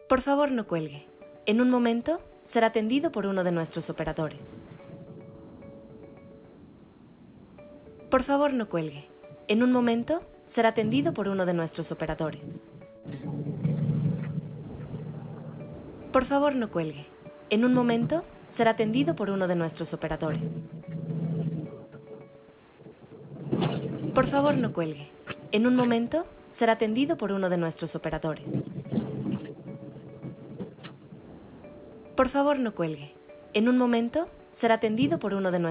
Por favor, no cuelgue. En un momento será atendido por uno de nuestros operadores. Por favor, no cuelgue. En un momento será atendido por uno de nuestros operadores. Por favor, no cuelgue. En un momento será atendido por uno de nuestros operadores. Por favor, no cuelgue. En un momento será atendido por uno de nuestros operadores. Por favor, no cuelgue. En un momento será atendido por uno de nuestros